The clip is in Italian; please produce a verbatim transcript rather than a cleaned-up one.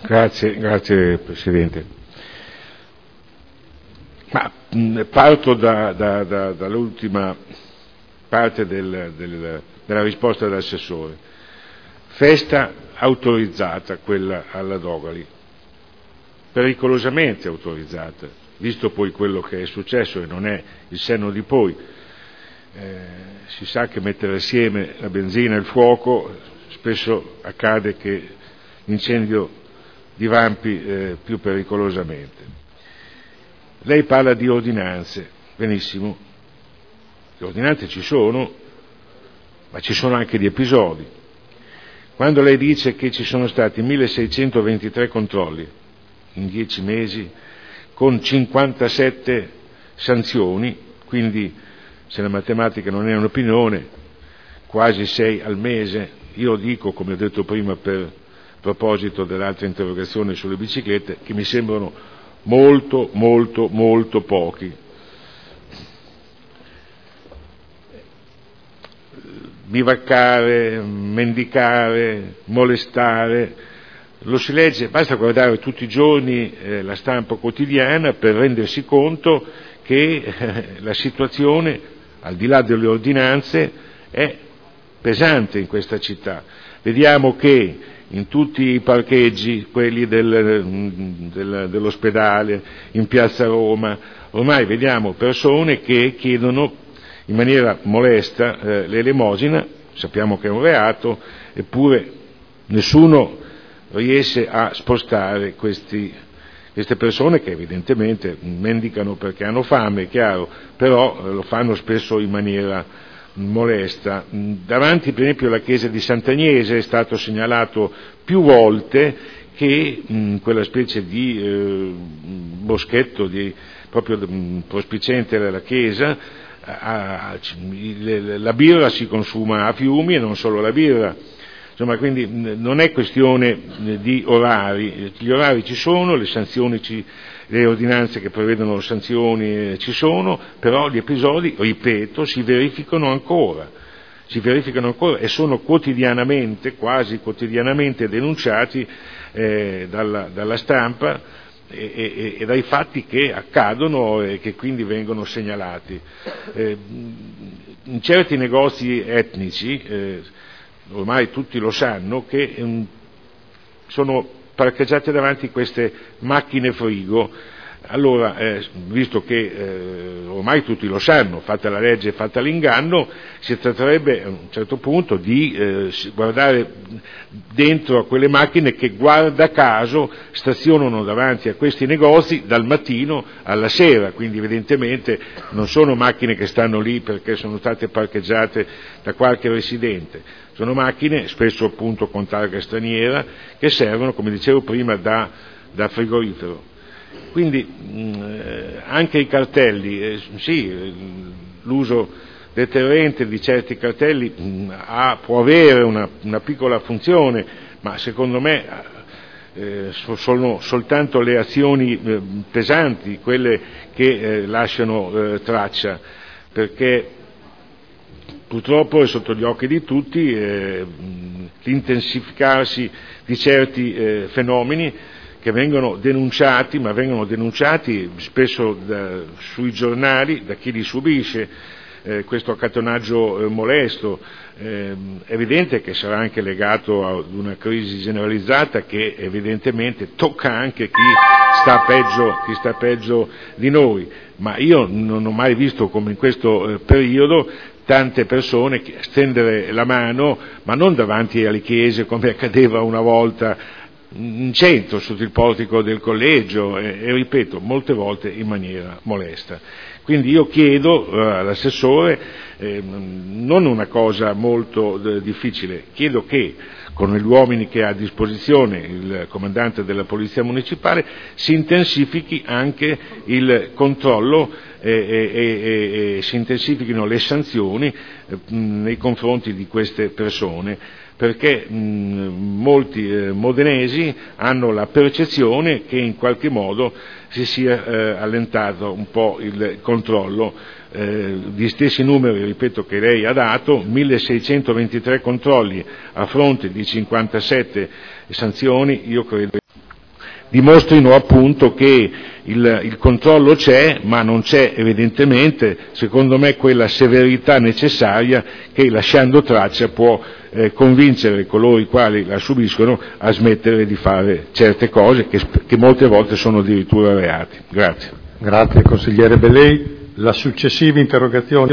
Grazie, grazie Presidente. Ma mh, parto da, da, da, dall'ultima parte del, del, della risposta dell'assessore. Festa autorizzata quella alla Dogali, pericolosamente autorizzata, visto poi quello che è successo e non è il senno di poi. Eh, si sa che mettere assieme la benzina e il fuoco spesso accade che l'incendio divampi eh, più pericolosamente. Lei parla di ordinanze, benissimo, le ordinanze ci sono, ma ci sono anche gli episodi. Quando lei dice che ci sono stati milleseicentoventitré controlli in dieci mesi con cinquantasette sanzioni, quindi se la matematica non è un'opinione, quasi sei al mese, io dico, come ho detto prima per proposito dell'altra interrogazione sulle biciclette, che mi sembrano molto, molto, molto pochi. Bivaccare, mendicare, molestare, lo si legge, basta guardare tutti i giorni eh, la stampa quotidiana per rendersi conto che eh, la situazione, al di là delle ordinanze, è pesante in questa città. Vediamo che in tutti i parcheggi, quelli del, del, dell'ospedale, in piazza Roma, ormai vediamo persone che chiedono in maniera molesta eh, l'elemosina, sappiamo che è un reato, eppure nessuno riesce a spostare questi, queste persone che evidentemente mendicano perché hanno fame, è chiaro, però eh, lo fanno spesso in maniera molesta. Davanti per esempio alla chiesa di Sant'Agnese è stato segnalato più volte che mh, quella specie di eh, boschetto di, proprio mh, prospiciente alla chiesa, a, a, la birra si consuma a fiumi e non solo la birra. Insomma, quindi non è questione di orari, gli orari ci sono, le sanzioni ci, le ordinanze che prevedono sanzioni ci sono, però gli episodi, ripeto, si verificano ancora, si verificano ancora e sono quotidianamente, quasi quotidianamente denunciati eh, dalla, dalla stampa e, e, e dai fatti che accadono e che quindi vengono segnalati. Eh, in certi negozi etnici, eh, ormai tutti lo sanno, che um, sono parcheggiate davanti queste macchine frigo. Allora, eh, visto che eh, ormai tutti lo sanno, fatta la legge e fatta l'inganno, si tratterebbe a un certo punto di eh, guardare dentro a quelle macchine che, guarda caso, stazionano davanti a questi negozi dal mattino alla sera, quindi evidentemente non sono macchine che stanno lì perché sono state parcheggiate da qualche residente, sono macchine, spesso appunto con targa straniera, che servono, come dicevo prima, da, da frigorifero. Quindi mh, anche i cartelli, eh, sì, l'uso deterrente di certi cartelli mh, ha, può avere una, una piccola funzione, ma secondo me eh, sono soltanto le azioni eh, pesanti, quelle che eh, lasciano eh, traccia, perché purtroppo è sotto gli occhi di tutti eh, l'intensificarsi di certi eh, fenomeni che vengono denunciati, ma vengono denunciati spesso da, sui giornali da chi li subisce, eh, questo accattonaggio eh, molesto. Eh, è evidente che sarà anche legato ad una crisi generalizzata che evidentemente tocca anche chi sta peggio, chi sta peggio di noi, ma io non ho mai visto come in questo eh, periodo tante persone stendere la mano, ma non davanti alle chiese come accadeva una volta in centro, sotto il portico del collegio e, e ripeto, molte volte in maniera molesta. Quindi io chiedo uh, all'assessore eh, non una cosa molto eh, difficile, chiedo che con gli uomini che ha a disposizione il comandante della Polizia Municipale si intensifichi anche il controllo e, e, e, e si intensifichino le sanzioni eh, nei confronti di queste persone, perché mh, molti eh, modenesi hanno la percezione che in qualche modo si sia eh, allentato un po' il controllo. Eh, gli stessi numeri, ripeto, che lei ha dato, milleseicentoventitré controlli a fronte di cinquantasette sanzioni, io credo dimostrino appunto che il, il controllo c'è, ma non c'è evidentemente, secondo me, quella severità necessaria che, lasciando traccia, può eh, convincere coloro i quali la subiscono a smettere di fare certe cose che, che molte volte sono addirittura reati. Grazie. Grazie consigliere Bellei. La successiva interrogazione